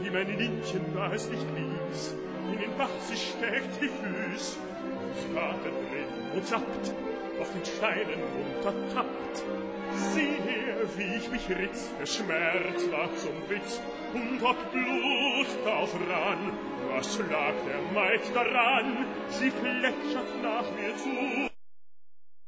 wie mein Liebchen, da es nicht ließ, in den Bach sie steckt die Füß. Ich warte drin und zappt, auf den Steinen untertappt. Sieh her, wie ich mich ritz, der Schmerz war zum Witz, und ob Blut drauf rann. Was lag der Maid daran? Sie plätschert nach mir zu.